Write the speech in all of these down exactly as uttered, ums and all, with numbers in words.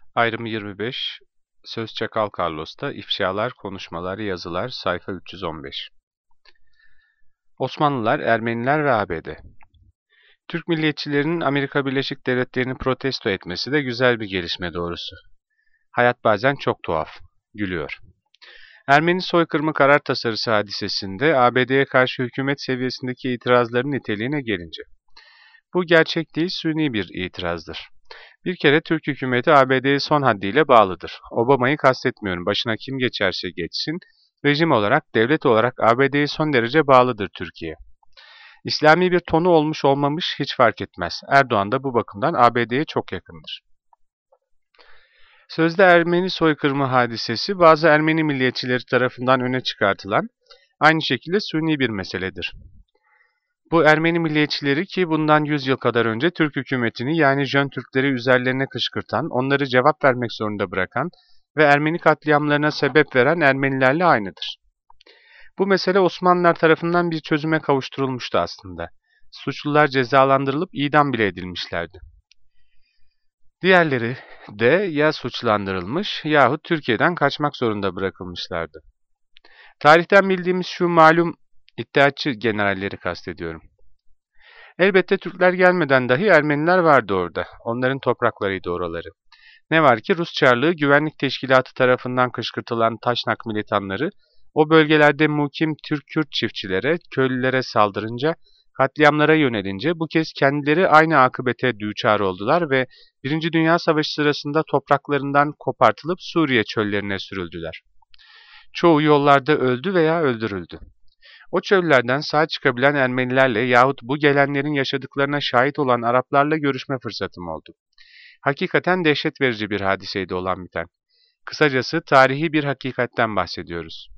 Ayrımı yirmi beş. Söz Çakal Carlos'ta ifşalar, konuşmalar, yazılar, sayfa üç yüz on beş. Osmanlılar, Ermeniler ve A B D. Türk milliyetçilerinin Amerika Birleşik Devletleri'ni protesto etmesi de güzel bir gelişme doğrusu. Hayat bazen çok tuhaf. Gülüyor. Ermeni soykırımı karar tasarısı hadisesinde A B D'ye karşı hükümet seviyesindeki itirazların niteliğine gelince. Bu gerçek değil, suni bir itirazdır. Bir kere Türk hükümeti A B D'ye son haddiyle bağlıdır. Obama'yı kastetmiyorum, başına kim geçerse geçsin, rejim olarak, devlet olarak A B D'ye son derece bağlıdır Türkiye. İslami bir tonu olmuş olmamış hiç fark etmez. Erdoğan da bu bakımdan A B D'ye çok yakındır. Sözde Ermeni soykırımı hadisesi bazı Ermeni milliyetçileri tarafından öne çıkartılan, aynı şekilde suni bir meseledir. Bu Ermeni milliyetçileri ki bundan yüz yıl kadar önce Türk hükümetini yani Jön Türkleri üzerlerine kışkırtan, onları cevap vermek zorunda bırakan ve Ermeni katliamlarına sebep veren Ermenilerle aynıdır. Bu mesele Osmanlılar tarafından bir çözüme kavuşturulmuştu aslında. Suçlular cezalandırılıp idam bile edilmişlerdi. Diğerleri de ya suçlandırılmış yahut Türkiye'den kaçmak zorunda bırakılmışlardı. Tarihten bildiğimiz şu malum iddiaçı generalleri kastediyorum. Elbette Türkler gelmeden dahi Ermeniler vardı orada. Onların topraklarıydı oraları. Ne var ki Rus Çarlığı Güvenlik Teşkilatı tarafından kışkırtılan Taşnak militanları o bölgelerde mukim Türk-Kürt çiftçilere, köylülere saldırınca, katliamlara yönelince bu kez kendileri aynı akıbete düçar oldular ve Birinci Dünya Savaşı sırasında topraklarından kopartılıp Suriye çöllerine sürüldüler. Çoğu yollarda öldü veya öldürüldü. O çöllerden sağ çıkabilen Ermenilerle yahut bu gelenlerin yaşadıklarına şahit olan Araplarla görüşme fırsatım oldu. Hakikaten dehşet verici bir hadiseydi olan biten. Kısacası tarihi bir hakikatten bahsediyoruz.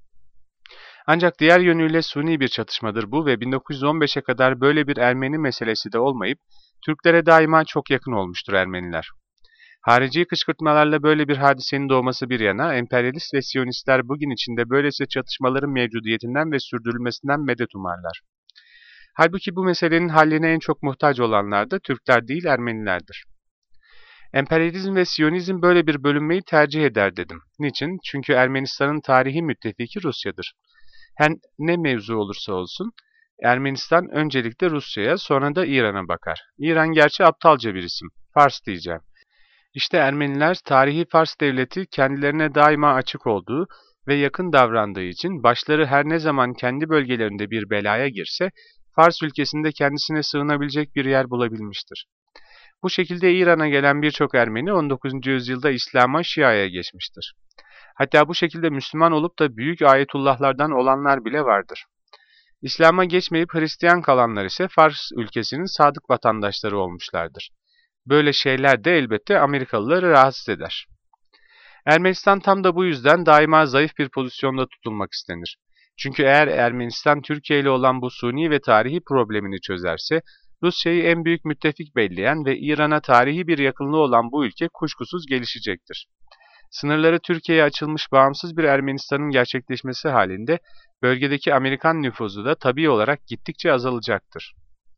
Ancak diğer yönüyle suni bir çatışmadır bu ve bin dokuz yüz on beşe kadar böyle bir Ermeni meselesi de olmayıp Türklere daima çok yakın olmuştur Ermeniler. Harici kışkırtmalarla böyle bir hadisenin doğması bir yana, emperyalist ve siyonistler bugün içinde böylesi çatışmaların mevcudiyetinden ve sürdürülmesinden medet umarlar. Halbuki bu meselenin halline en çok muhtaç olanlar da Türkler değil Ermenilerdir. Emperyalizm ve Siyonizm böyle bir bölünmeyi tercih eder dedim. Niçin? Çünkü Ermenistan'ın tarihi müttefiki Rusya'dır. Her ne mevzu olursa olsun, Ermenistan öncelikle Rusya'ya sonra da İran'a bakar. İran gerçi aptalca bir isim, Fars diyeceğim. İşte Ermeniler tarihi Fars devleti kendilerine daima açık olduğu ve yakın davrandığı için başları her ne zaman kendi bölgelerinde bir belaya girse, Fars ülkesinde kendisine sığınabilecek bir yer bulabilmiştir. Bu şekilde İran'a gelen birçok Ermeni on dokuzuncu yüzyılda İslam'a, Şia'ya geçmiştir. Hatta bu şekilde Müslüman olup da büyük ayetullahlardan olanlar bile vardır. İslam'a geçmeyip Hristiyan kalanlar ise Fars ülkesinin sadık vatandaşları olmuşlardır. Böyle şeyler de elbette Amerikalıları rahatsız eder. Ermenistan tam da bu yüzden daima zayıf bir pozisyonda tutulmak istenir. Çünkü eğer Ermenistan Türkiye ile olan bu suni ve tarihi problemini çözerse, Rusya'yı en büyük müttefik belleyen ve İran'a tarihi bir yakınlığı olan bu ülke kuşkusuz gelişecektir. Sınırları Türkiye'ye açılmış bağımsız bir Ermenistan'ın gerçekleşmesi halinde bölgedeki Amerikan nüfuzu da tabii olarak gittikçe azalacaktır.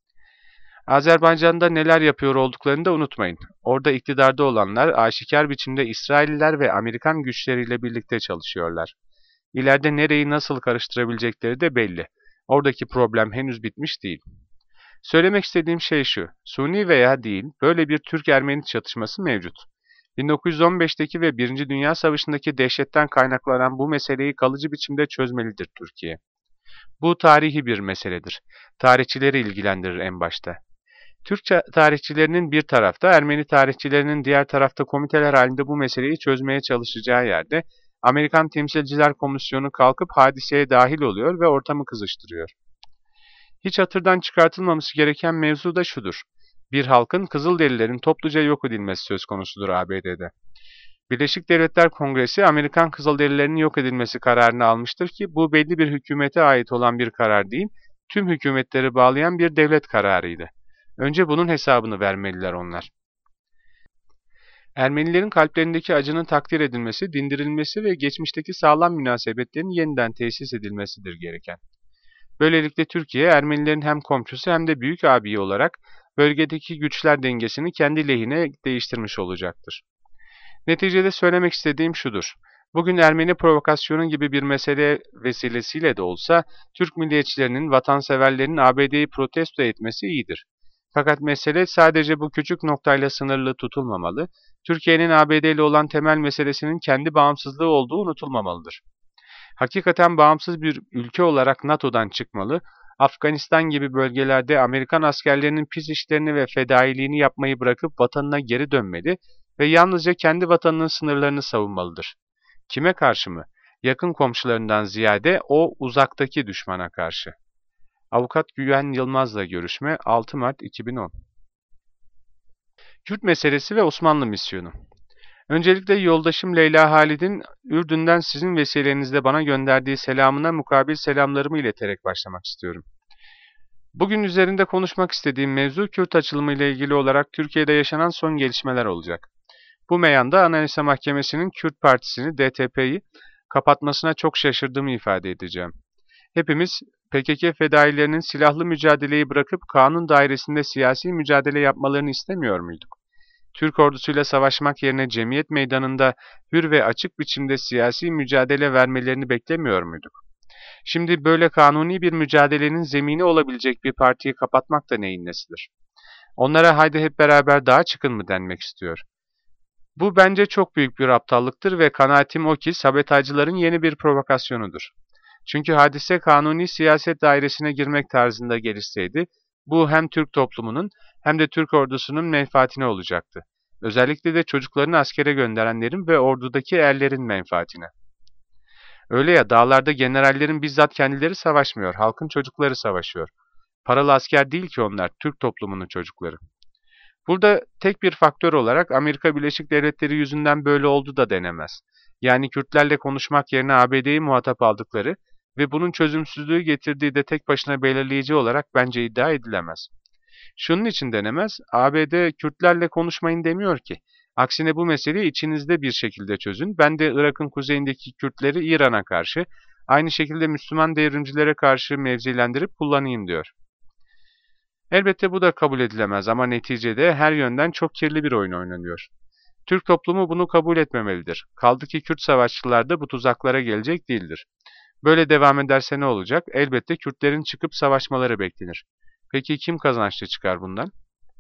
Azerbaycan'da neler yapıyor olduklarını da unutmayın. Orada iktidarda olanlar aşikar biçimde İsrailliler ve Amerikan güçleriyle birlikte çalışıyorlar. İleride nereyi nasıl karıştırabilecekleri de belli. Oradaki problem henüz bitmiş değil. Söylemek istediğim şey şu, suni veya değil, böyle bir Türk-Ermeni çatışması mevcut. bin dokuz yüz on beşteki ve Birinci Dünya Savaşı'ndaki dehşetten kaynaklanan bu meseleyi kalıcı biçimde çözmelidir Türkiye. Bu tarihi bir meseledir. Tarihçileri ilgilendirir en başta. Türk tarihçilerinin bir tarafta, Ermeni tarihçilerinin diğer tarafta komiteler halinde bu meseleyi çözmeye çalışacağı yerde, Amerikan Temsilciler Komisyonu kalkıp hadiseye dahil oluyor ve ortamı kızıştırıyor. Hiç hatırdan çıkartılmaması gereken mevzu da şudur. Bir halkın Kızılderililerin topluca yok edilmesi söz konusudur A B D'de. Birleşik Devletler Kongresi Amerikan Kızılderililerinin yok edilmesi kararını almıştır ki bu belli bir hükümete ait olan bir karar değil, tüm hükümetleri bağlayan bir devlet kararıydı. Önce bunun hesabını vermeliler onlar. Ermenilerin kalplerindeki acının takdir edilmesi, dindirilmesi ve geçmişteki sağlam münasebetlerin yeniden tesis edilmesidir gereken. Böylelikle Türkiye, Ermenilerin hem komşusu hem de büyük abiyi olarak bölgedeki güçler dengesini kendi lehine değiştirmiş olacaktır. Neticede söylemek istediğim şudur. Bugün Ermeni provokasyonu gibi bir mesele vesilesiyle de olsa Türk milliyetçilerinin, vatanseverlerin A B D'yi protesto etmesi iyidir. Fakat mesele sadece bu küçük noktayla sınırlı tutulmamalı, Türkiye'nin A B D ile olan temel meselesinin kendi bağımsızlığı olduğu unutulmamalıdır. Hakikaten bağımsız bir ülke olarak NATO'dan çıkmalı, Afganistan gibi bölgelerde Amerikan askerlerinin pis işlerini ve fedailiğini yapmayı bırakıp vatanına geri dönmeli ve yalnızca kendi vatanının sınırlarını savunmalıdır. Kime karşı mı? Yakın komşularından ziyade o uzaktaki düşmana karşı. Avukat Güven Yılmaz'la görüşme altı Mart iki bin on. Kürt meselesi ve Osmanlı misyonu. Öncelikle yoldaşım Leyla Halid'in Ürdün'den sizin vesilenizle bana gönderdiği selamına mukabil selamlarımı ileterek başlamak istiyorum. Bugün üzerinde konuşmak istediğim mevzu Kürt açılımı ile ilgili olarak Türkiye'de yaşanan son gelişmeler olacak. Bu meyanda Anayasa Mahkemesi'nin Kürt Partisi'ni D T P'yi kapatmasına çok şaşırdığımı ifade edeceğim. Hepimiz P K K fedailerinin silahlı mücadeleyi bırakıp kanun dairesinde siyasi mücadele yapmalarını istemiyor muyduk? Türk ordusuyla savaşmak yerine cemiyet meydanında hür ve açık biçimde siyasi mücadele vermelerini beklemiyor muyduk? Şimdi böyle kanuni bir mücadelenin zemini olabilecek bir partiyi kapatmak da neyin nesidir? Onlara haydi hep beraber dağa çıkın mı denmek istiyor? Bu bence çok büyük bir aptallıktır ve kanaatim o ki sabotajcıların yeni bir provokasyonudur. Çünkü hadise kanuni siyaset dairesine girmek tarzında gelişseydi, bu hem Türk toplumunun hem de Türk ordusunun menfaatine olacaktı. Özellikle de çocuklarını askere gönderenlerin ve ordudaki erlerin menfaatine. Öyle ya, dağlarda generallerin bizzat kendileri savaşmıyor, halkın çocukları savaşıyor. Paralı asker değil ki onlar, Türk toplumunun çocukları. Burada tek bir faktör olarak Amerika Birleşik Devletleri yüzünden böyle oldu da denemez. Yani Kürtlerle konuşmak yerine A B D'yi muhatap aldıkları ve bunun çözümsüzlüğü getirdiği de tek başına belirleyici olarak bence iddia edilemez. Şunun için denemez, A B D Kürtlerle konuşmayın demiyor ki. Aksine bu meseleyi içinizde bir şekilde çözün. Ben de Irak'ın kuzeyindeki Kürtleri İran'a karşı, aynı şekilde Müslüman devrimcilere karşı mevzilendirip kullanayım diyor. Elbette bu da kabul edilemez ama neticede her yönden çok kirli bir oyun oynanıyor. Türk toplumu bunu kabul etmemelidir. Kaldı ki Kürt savaşçılar da bu tuzaklara gelecek değildir. Böyle devam ederse ne olacak? Elbette Kürtlerin çıkıp savaşmaları beklenir. Peki kim kazançlı çıkar bundan?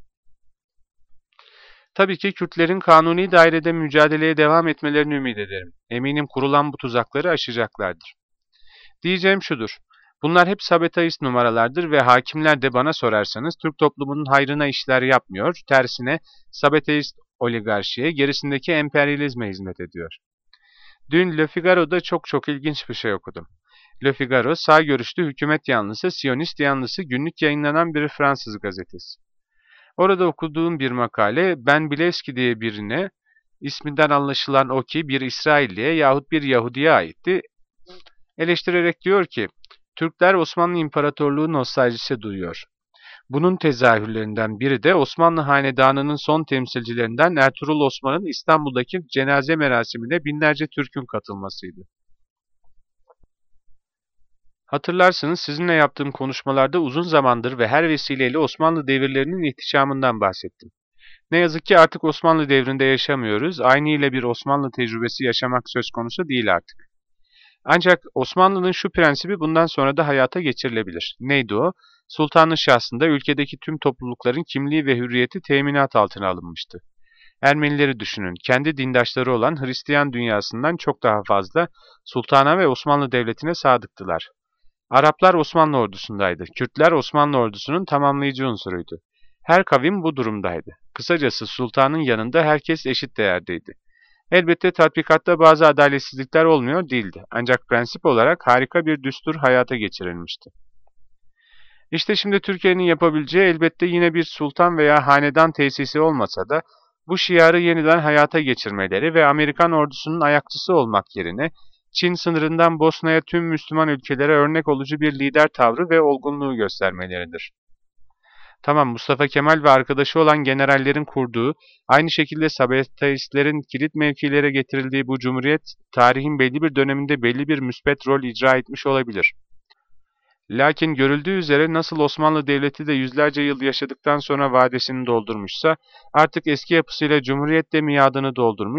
Tabii ki Kürtlerin kanuni dairede mücadeleye devam etmelerini ümit ederim. Eminim kurulan bu tuzakları aşacaklardır. Diyeceğim şudur. Bunlar hep sabotajist numaralardır ve hakimler de bana sorarsanız Türk toplumunun hayrına işler yapmıyor, tersine sabotajist oligarşiye, gerisindeki emperyalizme hizmet ediyor. Dün Le Figaro'da çok çok ilginç bir şey okudum. Le Figaro, sağ görüşlü hükümet yanlısı, Siyonist yanlısı günlük yayınlanan bir Fransız gazetesi. Orada okuduğum bir makale, Ben Bilevski diye birine, isminden anlaşılan o ki bir İsrailliye yahut bir Yahudi'ye aitti, eleştirerek diyor ki, Türkler Osmanlı İmparatorluğu nostaljisi duyuyor. Bunun tezahürlerinden biri de Osmanlı Hanedanı'nın son temsilcilerinden Ertuğrul Osman'ın İstanbul'daki cenaze merasimine binlerce Türk'ün katılmasıydı. Hatırlarsınız sizinle yaptığım konuşmalarda uzun zamandır ve her vesileyle Osmanlı devirlerinin ihtişamından bahsettim. Ne yazık ki artık Osmanlı devrinde yaşamıyoruz, aynı ile bir Osmanlı tecrübesi yaşamak söz konusu değil artık. Ancak Osmanlı'nın şu prensibi bundan sonra da hayata geçirilebilir. Neydi o? Sultanın şahsında ülkedeki tüm toplulukların kimliği ve hürriyeti teminat altına alınmıştı. Ermenileri düşünün, kendi dindaşları olan Hristiyan dünyasından çok daha fazla sultana ve Osmanlı Devleti'ne sadıktılar. Araplar Osmanlı ordusundaydı, Kürtler Osmanlı ordusunun tamamlayıcı unsuruydu. Her kavim bu durumdaydı. Kısacası sultanın yanında herkes eşit değerdeydi. Elbette tatbikatta bazı adaletsizlikler olmuyor değildi. Ancak prensip olarak harika bir düstur hayata geçirilmişti. İşte şimdi Türkiye'nin yapabileceği elbette yine bir sultan veya hanedan tesisi olmasa da bu şiarı yeniden hayata geçirmeleri ve Amerikan ordusunun ayakçısı olmak yerine Çin sınırından Bosna'ya tüm Müslüman ülkelere örnek olucu bir lider tavrı ve olgunluğu göstermeleridir. Tamam, Mustafa Kemal ve arkadaşı olan generallerin kurduğu, aynı şekilde sabotajistlerin kilit mevkilere getirildiği bu cumhuriyet, tarihin belli bir döneminde belli bir müspet rol icra etmiş olabilir. Lakin görüldüğü üzere nasıl Osmanlı Devleti de yüzlerce yıl yaşadıktan sonra vadesini doldurmuşsa, artık eski yapısıyla cumhuriyet de miadını doldurmuş,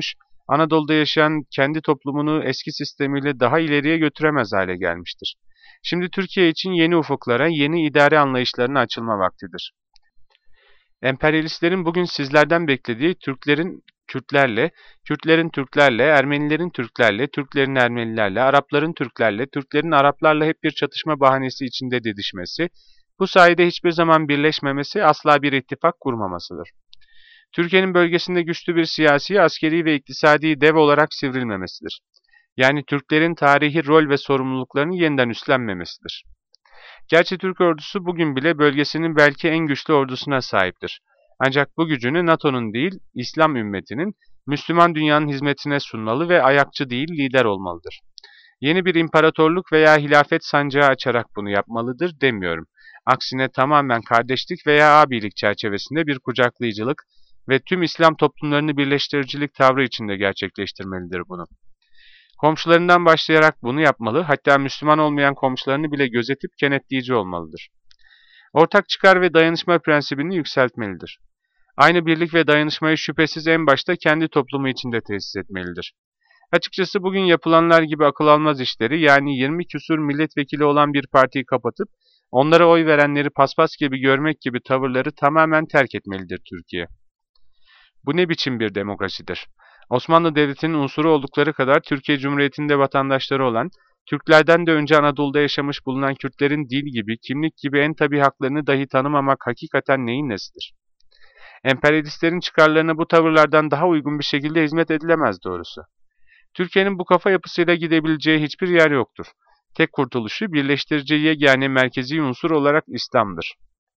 Anadolu'da yaşayan kendi toplumunu eski sistemiyle daha ileriye götüremez hale gelmiştir. Şimdi Türkiye için yeni ufuklara, yeni idare anlayışlarına açılma vaktidir. Emperyalistlerin bugün sizlerden beklediği Türklerin Kürtlerle, Kürtlerin Türklerle, Ermenilerin Türklerle, Türklerin Ermenilerle, Arapların Türklerle, Türklerin Araplarla hep bir çatışma bahanesi içinde didişmesi, bu sayede hiçbir zaman birleşmemesi, asla bir ittifak kurmamasıdır. Türkiye'nin bölgesinde güçlü bir siyasi, askeri ve iktisadi dev olarak sivrilmemesidir. Yani Türklerin tarihi rol ve sorumluluklarını yeniden üstlenmemesidir. Gerçi Türk ordusu bugün bile bölgesinin belki en güçlü ordusuna sahiptir. Ancak bu gücünü NATO'nun değil, İslam ümmetinin, Müslüman dünyanın hizmetine sunmalı ve ayakçı değil, lider olmalıdır. Yeni bir imparatorluk veya hilafet sancağı açarak bunu yapmalıdır demiyorum. Aksine tamamen kardeşlik veya abilik çerçevesinde bir kucaklayıcılık ve tüm İslam toplumlarını birleştiricilik tavrı içinde gerçekleştirmelidir bunu. Komşularından başlayarak bunu yapmalı, hatta Müslüman olmayan komşularını bile gözetip kenetleyici olmalıdır. Ortak çıkar ve dayanışma prensibini yükseltmelidir. Aynı birlik ve dayanışmayı şüphesiz en başta kendi toplumu içinde tesis etmelidir. Açıkçası bugün yapılanlar gibi akıl almaz işleri, yani yirmi küsur milletvekili olan bir partiyi kapatıp onlara oy verenleri paspas gibi görmek gibi tavırları tamamen terk etmelidir Türkiye. Bu ne biçim bir demokrasidir? Osmanlı Devleti'nin unsuru oldukları kadar Türkiye Cumhuriyeti'nde vatandaşları olan, Türklerden de önce Anadolu'da yaşamış bulunan Kürtlerin dil gibi, kimlik gibi en tabii haklarını dahi tanımamak hakikaten neyin nesidir? Emperyalistlerin çıkarlarına bu tavırlardan daha uygun bir şekilde hizmet edilemez doğrusu. Türkiye'nin bu kafa yapısıyla gidebileceği hiçbir yer yoktur. Tek kurtuluşu birleştirici yegane merkezi unsur olarak İslam'dır.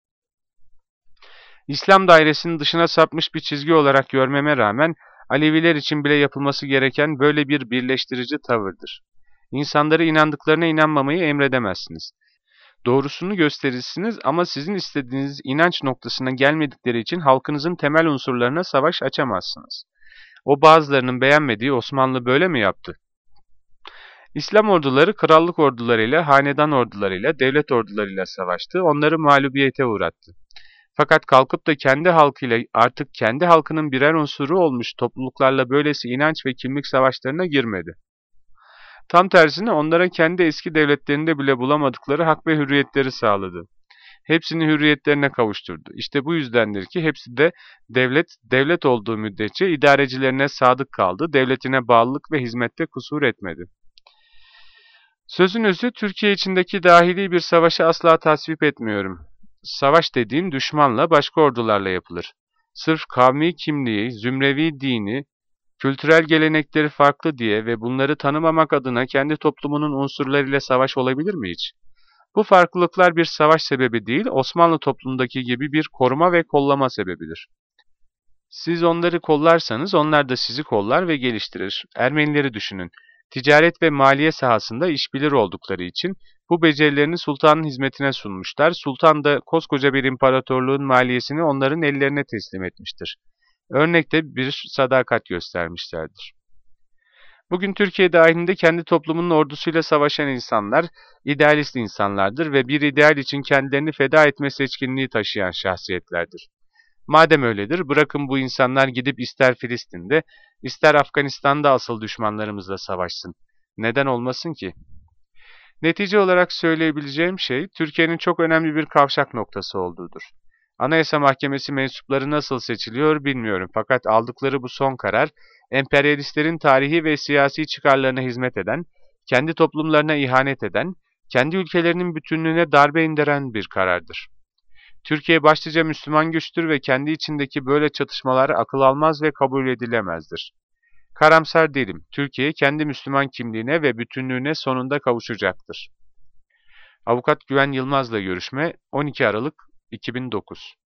İslam dairesinin dışına sapmış bir çizgi olarak görmeme rağmen Aleviler için bile yapılması gereken böyle bir birleştirici tavırdır. İnsanları inandıklarına inanmamayı emredemezsiniz. Doğrusunu gösterirsiniz ama sizin istediğiniz inanç noktasına gelmedikleri için halkınızın temel unsurlarına savaş açamazsınız. O bazılarının beğenmediği Osmanlı böyle mi yaptı? İslam orduları krallık ordularıyla, hanedan ordularıyla, devlet ordularıyla savaştı, onları mağlubiyete uğrattı. Fakat kalkıp da kendi halkıyla, artık kendi halkının birer unsuru olmuş topluluklarla böylesi inanç ve kimlik savaşlarına girmedi. Tam tersine onlara kendi eski devletlerinde bile bulamadıkları hak ve hürriyetleri sağladı. Hepsini hürriyetlerine kavuşturdu. İşte bu yüzdendir ki hepsi de devlet, devlet olduğu müddetçe idarecilerine sadık kaldı, devletine bağlılık ve hizmette kusur etmedi. Sözün özü, Türkiye içindeki dahili bir savaşı asla tasvip etmiyorum. Savaş dediğim düşmanla, başka ordularla yapılır. Sırf kavmi kimliği, zümrevi dini, kültürel gelenekleri farklı diye ve bunları tanımamak adına kendi toplumunun unsurlarıyla savaş olabilir mi hiç? Bu farklılıklar bir savaş sebebi değil, Osmanlı toplumundaki gibi bir koruma ve kollama sebebidir. Siz onları kollarsanız onlar da sizi kollar ve geliştirir. Ermenileri düşünün. Ticaret ve maliye sahasında işbilir oldukları için bu becerilerini sultanın hizmetine sunmuşlar. Sultan da koskoca bir imparatorluğun maliyesini onların ellerine teslim etmiştir. Örnekte bir sadakat göstermişlerdir. Bugün Türkiye dahilinde kendi toplumunun ordusuyla savaşan insanlar, idealist insanlardır ve bir ideal için kendilerini feda etme seçkinliği taşıyan şahsiyetlerdir. Madem öyledir, bırakın bu insanlar gidip ister Filistin'de, ister Afganistan'da asıl düşmanlarımızla savaşsın. Neden olmasın ki? Netice olarak söyleyebileceğim şey, Türkiye'nin çok önemli bir kavşak noktası olduğudur. Anayasa Mahkemesi mensupları nasıl seçiliyor bilmiyorum fakat aldıkları bu son karar, emperyalistlerin tarihi ve siyasi çıkarlarına hizmet eden, kendi toplumlarına ihanet eden, kendi ülkelerinin bütünlüğüne darbe indiren bir karardır. Türkiye başlıca Müslüman güçtür ve kendi içindeki böyle çatışmalar akıl almaz ve kabul edilemezdir. Karamsar değilim. Türkiye kendi Müslüman kimliğine ve bütünlüğüne sonunda kavuşacaktır. Avukat Güven Yılmaz'la görüşme on iki Aralık iki bin dokuz.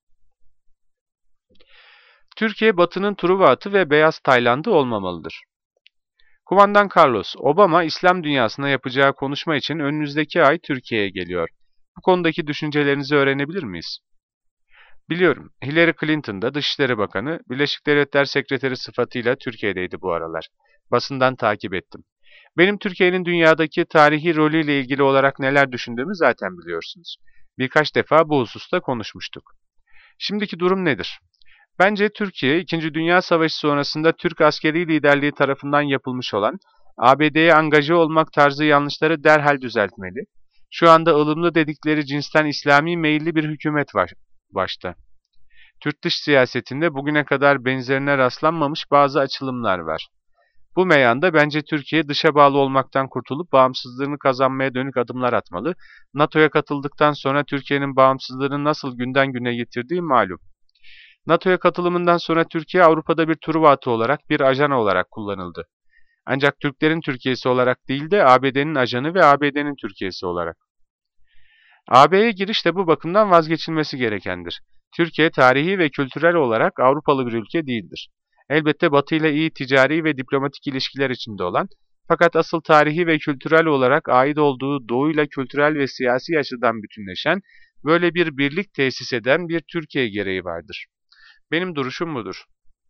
Türkiye Batı'nın Truva atı ve Beyaz Tayland'ı olmamalıdır. Kumandan Carlos, Obama İslam dünyasına yapacağı konuşma için önümüzdeki ay Türkiye'ye geliyor. Bu konudaki düşüncelerinizi öğrenebilir miyiz? Biliyorum, Hillary Clinton da Dışişleri Bakanı, Birleşik Devletler Sekreteri sıfatıyla Türkiye'deydi bu aralar. Basından takip ettim. Benim Türkiye'nin dünyadaki tarihi rolüyle ilgili olarak neler düşündüğümü zaten biliyorsunuz. Birkaç defa bu hususta konuşmuştuk. Şimdiki durum nedir? Bence Türkiye, İkinci Dünya Savaşı sonrasında Türk askeri liderliği tarafından yapılmış olan A B D'ye angaje olmak tarzı yanlışları derhal düzeltmeli. Şu anda ılımlı dedikleri cinsten İslami meyilli bir hükümet var başta. Türk dış siyasetinde bugüne kadar benzerine rastlanmamış bazı açılımlar var. Bu meyanda bence Türkiye dışa bağlı olmaktan kurtulup bağımsızlığını kazanmaya dönük adımlar atmalı. NATO'ya katıldıktan sonra Türkiye'nin bağımsızlığını nasıl günden güne getirdiği malum. NATO'ya katılımından sonra Türkiye Avrupa'da bir Truva atı olarak, bir ajan olarak kullanıldı. Ancak Türklerin Türkiye'si olarak değil de A B D'nin ajanı ve A B D'nin Türkiye'si olarak. A B'ye giriş de bu bakımdan vazgeçilmesi gerekendir. Türkiye tarihi ve kültürel olarak Avrupalı bir ülke değildir. Elbette Batı ile iyi ticari ve diplomatik ilişkiler içinde olan, fakat asıl tarihi ve kültürel olarak ait olduğu Doğu ile kültürel ve siyasi açıdan bütünleşen, böyle bir birlik tesis eden bir Türkiye gereği vardır. Benim duruşum budur.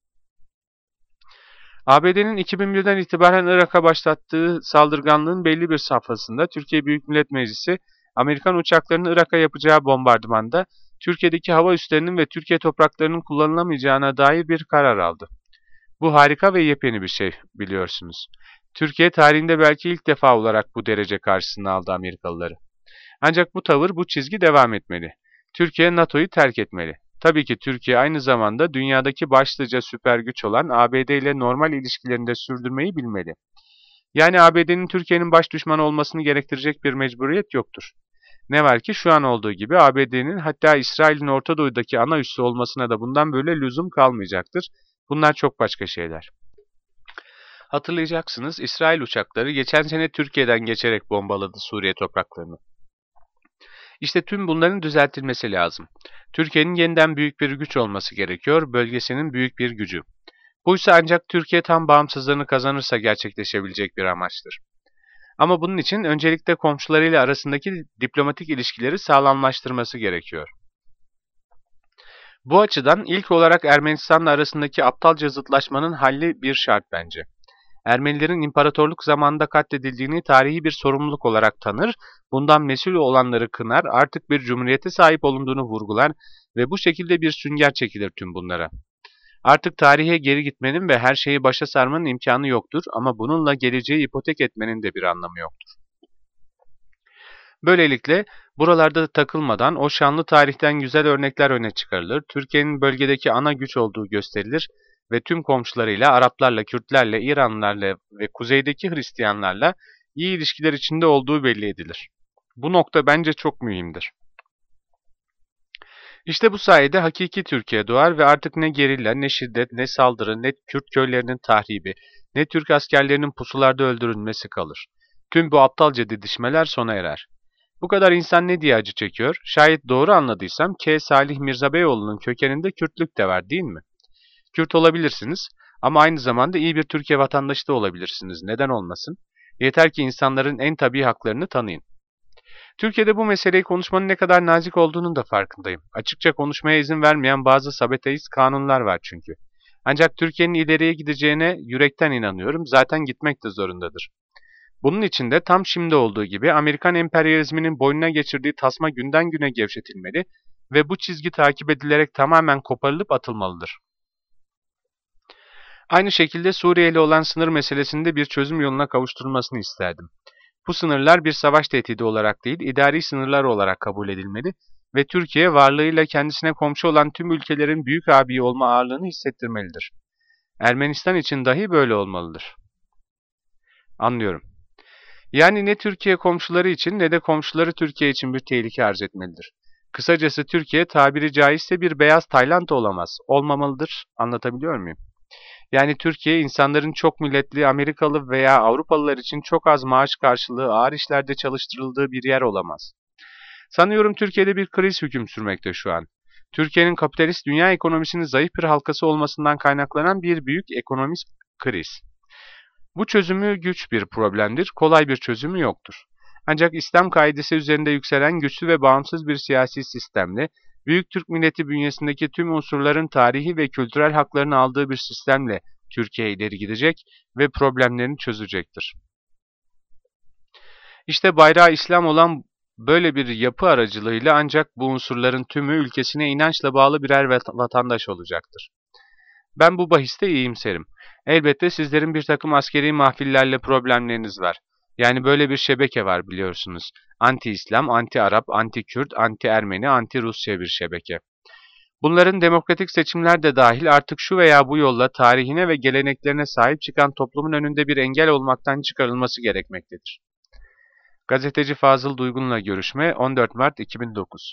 A B D'nin iki bin birden itibaren Irak'a başlattığı saldırganlığın belli bir safhasında Türkiye Büyük Millet Meclisi, Amerikan uçaklarının Irak'a yapacağı bombardımanda Türkiye'deki hava üslerinin ve Türkiye topraklarının kullanılamayacağına dair bir karar aldı. Bu harika ve yepyeni bir şey, biliyorsunuz. Türkiye tarihinde belki ilk defa olarak bu derece karşısına aldı Amerikalıları. Ancak bu tavır, bu çizgi devam etmeli. Türkiye NATO'yu terk etmeli. Tabii ki Türkiye aynı zamanda dünyadaki başlıca süper güç olan A B D ile normal ilişkilerini de sürdürmeyi bilmeli. Yani A B D'nin Türkiye'nin baş düşmanı olmasını gerektirecek bir mecburiyet yoktur. Ne var ki şu an olduğu gibi A B D'nin, hatta İsrail'in Orta Doğu'daki ana üssü olmasına da bundan böyle lüzum kalmayacaktır. Bunlar çok başka şeyler. Hatırlayacaksınız, İsrail uçakları geçen sene Türkiye'den geçerek bombaladı Suriye topraklarını. İşte tüm bunların düzeltilmesi lazım. Türkiye'nin yeniden büyük bir güç olması gerekiyor, bölgesinin büyük bir gücü. Buysa ancak Türkiye tam bağımsızlığını kazanırsa gerçekleşebilecek bir amaçtır. Ama bunun için öncelikle komşularıyla arasındaki diplomatik ilişkileri sağlamlaştırması gerekiyor. Bu açıdan ilk olarak Ermenistan'la arasındaki aptalca zıtlaşmanın halli bir şart bence. Ermenilerin imparatorluk zamanında katledildiğini tarihi bir sorumluluk olarak tanır, bundan mesul olanları kınar, artık bir cumhuriyete sahip olunduğunu vurgular ve bu şekilde bir sünger çekilir tüm bunlara. Artık tarihe geri gitmenin ve her şeyi başa sarmanın imkanı yoktur ama bununla geleceği ipotek etmenin de bir anlamı yoktur. Böylelikle buralarda takılmadan o şanlı tarihten güzel örnekler öne çıkarılır, Türkiye'nin bölgedeki ana güç olduğu gösterilir ve tüm komşularıyla, Araplarla, Kürtlerle, İranlılarla ve kuzeydeki Hristiyanlarla iyi ilişkiler içinde olduğu belli edilir. Bu nokta bence çok mühimdir. İşte bu sayede hakiki Türkiye doğar ve artık ne gerilla, ne şiddet, ne saldırı, ne Kürt köylerinin tahribi, ne Türk askerlerinin pusularda öldürülmesi kalır. Tüm bu aptalca didişmeler sona erer. Bu kadar insan ne diye acı çekiyor? Şayet doğru anladıysam K. Salih Mirza Beyoğlu'nun kökeninde Kürtlük de var, değil mi? Kürt olabilirsiniz ama aynı zamanda iyi bir Türkiye vatandaşı da olabilirsiniz. Neden olmasın? Yeter ki insanların en tabii haklarını tanıyın. Türkiye'de bu meseleyi konuşmanın ne kadar nazik olduğunun da farkındayım. Açıkça konuşmaya izin vermeyen bazı sabotajist kanunlar var çünkü. Ancak Türkiye'nin ileriye gideceğine yürekten inanıyorum. Zaten gitmek de zorundadır. Bunun için de tam şimdi olduğu gibi Amerikan emperyalizminin boynuna geçirdiği tasma günden güne gevşetilmeli ve bu çizgi takip edilerek tamamen koparılıp atılmalıdır. Aynı şekilde Suriye ile olan sınır meselesinde bir çözüm yoluna kavuşturulmasını isterdim. Bu sınırlar bir savaş tehdidi olarak değil, idari sınırlar olarak kabul edilmeli ve Türkiye varlığıyla kendisine komşu olan tüm ülkelerin büyük abi olma ağırlığını hissettirmelidir. Ermenistan için dahi böyle olmalıdır. Anlıyorum. Yani ne Türkiye komşuları için ne de komşuları Türkiye için bir tehlike arz etmelidir. Kısacası Türkiye tabiri caizse bir beyaz Tayland olamaz, olmamalıdır. Anlatabiliyor muyum? Yani Türkiye insanların çok milletli Amerikalı veya Avrupalılar için çok az maaş karşılığı ağır işlerde çalıştırıldığı bir yer olamaz. Sanıyorum Türkiye'de bir kriz hüküm sürmekte şu an. Türkiye'nin kapitalist dünya ekonomisinin zayıf bir halkası olmasından kaynaklanan bir büyük ekonomik kriz. Bu çözümü güç bir problemdir, kolay bir çözümü yoktur. Ancak İslam kaidesi üzerinde yükselen güçlü ve bağımsız bir siyasi sistemle, Büyük Türk milleti bünyesindeki tüm unsurların tarihi ve kültürel haklarını aldığı bir sistemle Türkiye ileri gidecek ve problemlerini çözecektir. İşte bayrağı İslam olan böyle bir yapı aracılığıyla ancak bu unsurların tümü ülkesine inançla bağlı birer vatandaş olacaktır. Ben bu bahiste iyimserim. Elbette sizlerin bir takım askeri mahfillerle problemleriniz var. Yani böyle bir şebeke var biliyorsunuz. Anti-İslam, anti-Arap, anti-Kürt, anti-Ermeni, anti-Rusya bir şebeke. Bunların demokratik seçimler de dahil artık şu veya bu yolla tarihine ve geleneklerine sahip çıkan toplumun önünde bir engel olmaktan çıkarılması gerekmektedir. Gazeteci Fazıl Duygun'la görüşme on dört Mart iki bin dokuz.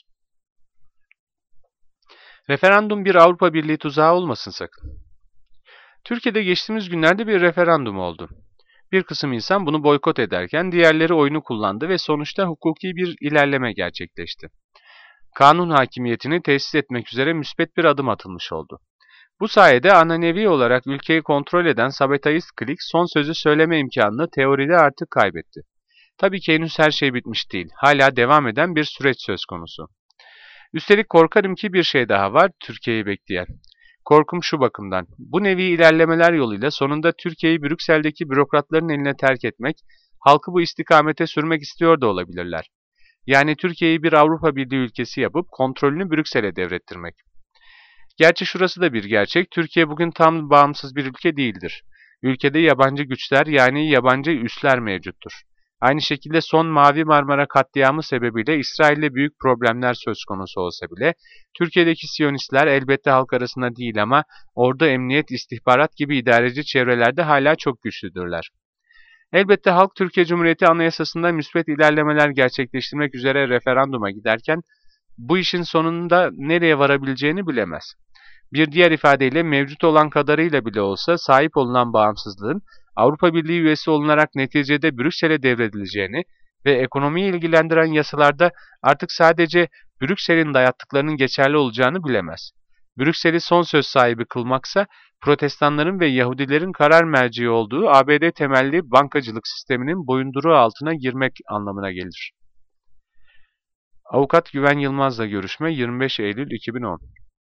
Referandum bir Avrupa Birliği tuzağı olmasın sakın. Türkiye'de geçtiğimiz günlerde bir referandum oldu. Bir kısım insan bunu boykot ederken diğerleri oyunu kullandı ve sonuçta hukuki bir ilerleme gerçekleşti. Kanun hakimiyetini tesis etmek üzere müspet bir adım atılmış oldu. Bu sayede ananevi olarak ülkeyi kontrol eden sabotajist klik son sözü söyleme imkanını teoride artık kaybetti. Tabii ki henüz her şey bitmiş değil. Hala devam eden bir süreç söz konusu. Üstelik korkarım ki bir şey daha var Türkiye'yi bekleyen. Korkum şu bakımdan. Bu nevi ilerlemeler yoluyla sonunda Türkiye'yi Brüksel'deki bürokratların eline terk etmek, halkı bu istikamete sürmek istiyor da olabilirler. Yani Türkiye'yi bir Avrupa Birliği ülkesi yapıp kontrolünü Brüksel'e devrettirmek. Gerçi şurası da bir gerçek. Türkiye bugün tam bağımsız bir ülke değildir. Ülkede yabancı güçler yani yabancı üsler mevcuttur. Aynı şekilde son Mavi Marmara katliamı sebebiyle İsrail'le büyük problemler söz konusu olsa bile Türkiye'deki Siyonistler elbette halk arasında değil ama ordu, emniyet, istihbarat gibi idareci çevrelerde hala çok güçlüdürler. Elbette halk Türkiye Cumhuriyeti Anayasası'nda müspet ilerlemeler gerçekleştirmek üzere referanduma giderken bu işin sonunda nereye varabileceğini bilemez. Bir diğer ifadeyle mevcut olan kadarıyla bile olsa sahip olunan bağımsızlığın Avrupa Birliği üyesi olunarak neticede Brüksel'e devredileceğini ve ekonomiyi ilgilendiren yasalarda artık sadece Brüksel'in dayattıklarının geçerli olacağını bilemez. Brüksel'i son söz sahibi kılmaksa Protestanların ve Yahudilerin karar merci olduğu A B D temelli bankacılık sisteminin boyunduruğu altına girmek anlamına gelir. Avukat Güven Yılmaz'la görüşme yirmi beş Eylül iki bin on.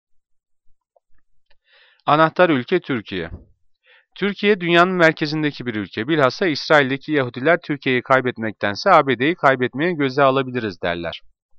Anahtar ülke Türkiye. Türkiye dünyanın merkezindeki bir ülke. Bilhassa İsrail'deki Yahudiler Türkiye'yi kaybetmektense A B D'yi kaybetmeye göze alabiliriz derler.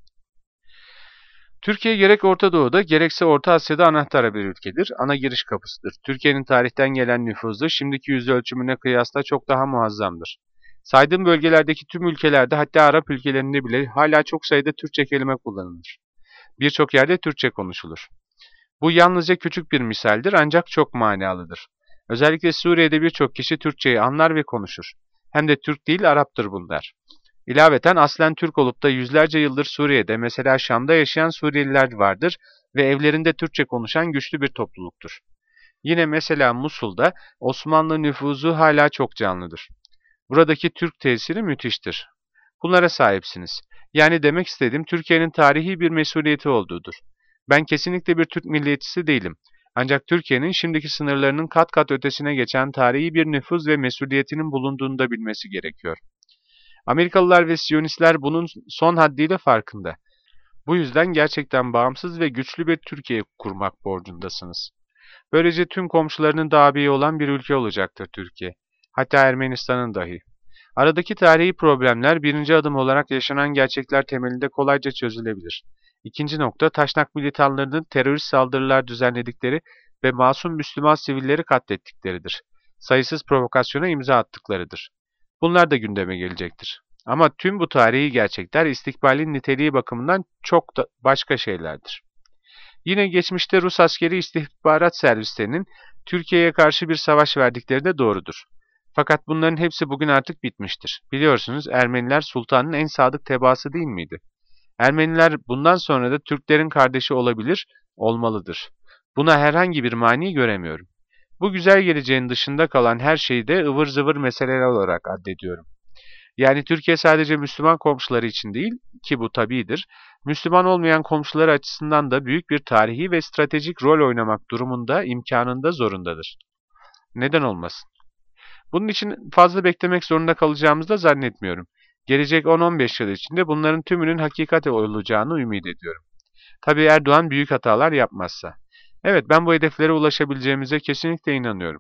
Türkiye gerek Orta Doğu'da gerekse Orta Asya'da anahtar bir ülkedir, ana giriş kapısıdır. Türkiye'nin tarihten gelen nüfuzu şimdiki yüz ölçümüne kıyasla çok daha muazzamdır. Saydığım bölgelerdeki tüm ülkelerde hatta Arap ülkelerinde bile hala çok sayıda Türkçe kelime kullanılır. Birçok yerde Türkçe konuşulur. Bu yalnızca küçük bir misaldir ancak çok manalıdır. Özellikle Suriye'de birçok kişi Türkçeyi anlar ve konuşur. Hem de Türk değil Arap'tır bunlar. İlaveten aslen Türk olup da yüzlerce yıldır Suriye'de mesela Şam'da yaşayan Suriyeliler vardır ve evlerinde Türkçe konuşan güçlü bir topluluktur. Yine mesela Musul'da Osmanlı nüfuzu hala çok canlıdır. Buradaki Türk tesiri müthiştir. Bunlara sahipsiniz. Yani demek istediğim Türkiye'nin tarihi bir mesuliyeti olduğudur. Ben kesinlikle bir Türk milliyetçisi değilim. Ancak Türkiye'nin şimdiki sınırlarının kat kat ötesine geçen tarihi bir nüfuz ve mesuliyetinin bulunduğunu da bilmesi gerekiyor. Amerikalılar ve Siyonistler bunun son haddiyle farkında. Bu yüzden gerçekten bağımsız ve güçlü bir Türkiye kurmak borcundasınız. Böylece tüm komşularının da abiyi olan bir ülke olacaktır Türkiye. Hatta Ermenistan'ın dahi. Aradaki tarihi problemler birinci adım olarak yaşanan gerçekler temelinde kolayca çözülebilir. İkinci nokta taşnak militanlarının terörist saldırılar düzenledikleri ve masum Müslüman sivilleri katlettikleridir. Sayısız provokasyona imza attıklarıdır. Bunlar da gündeme gelecektir. Ama tüm bu tarihi gerçekler istikbalin niteliği bakımından çok da başka şeylerdir. Yine geçmişte Rus askeri istihbarat servislerinin Türkiye'ye karşı bir savaş verdikleri de doğrudur. Fakat bunların hepsi bugün artık bitmiştir. Biliyorsunuz Ermeniler sultanın en sadık tebaası değil miydi? Ermeniler bundan sonra da Türklerin kardeşi olabilir, olmalıdır. Buna herhangi bir mani göremiyorum. Bu güzel geleceğin dışında kalan her şeyi de ıvır zıvır meseleler olarak addediyorum. Yani Türkiye sadece Müslüman komşuları için değil ki bu tabidir, Müslüman olmayan komşuları açısından da büyük bir tarihi ve stratejik rol oynamak durumunda, imkanında, zorundadır. Neden olmasın? Bunun için fazla beklemek zorunda kalacağımızı da zannetmiyorum. Gelecek on on beş yıl içinde bunların tümünün hakikate olacağını ümit ediyorum. Tabii Erdoğan büyük hatalar yapmazsa. Evet, ben bu hedeflere ulaşabileceğimize kesinlikle inanıyorum.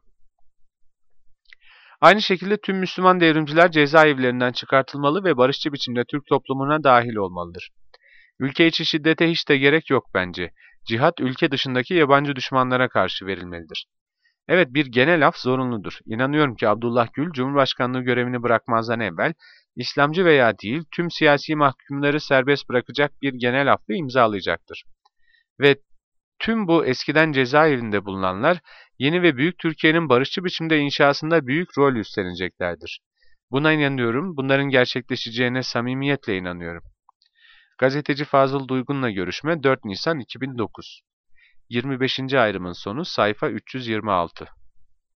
Aynı şekilde tüm Müslüman devrimciler cezaevlerinden çıkartılmalı ve barışçı biçimde Türk toplumuna dahil olmalıdır. Ülke içi şiddete hiç de gerek yok bence. Cihat ülke dışındaki yabancı düşmanlara karşı verilmelidir. Evet, bir genel af zorunludur. İnanıyorum ki Abdullah Gül, Cumhurbaşkanlığı görevini bırakmazdan evvel, İslamcı veya değil, tüm siyasi mahkumları serbest bırakacak bir genel affı imzalayacaktır. Ve tüm bu eskiden cezaevinde bulunanlar, yeni ve büyük Türkiye'nin barışçı biçimde inşasında büyük rol üstleneceklerdir. Buna inanıyorum, bunların gerçekleşeceğine samimiyetle inanıyorum. Gazeteci Fazıl Duygun'la görüşme dört Nisan iki bin dokuz. yirmi beşinci ayrımın sonu sayfa üç yüz yirmi altı.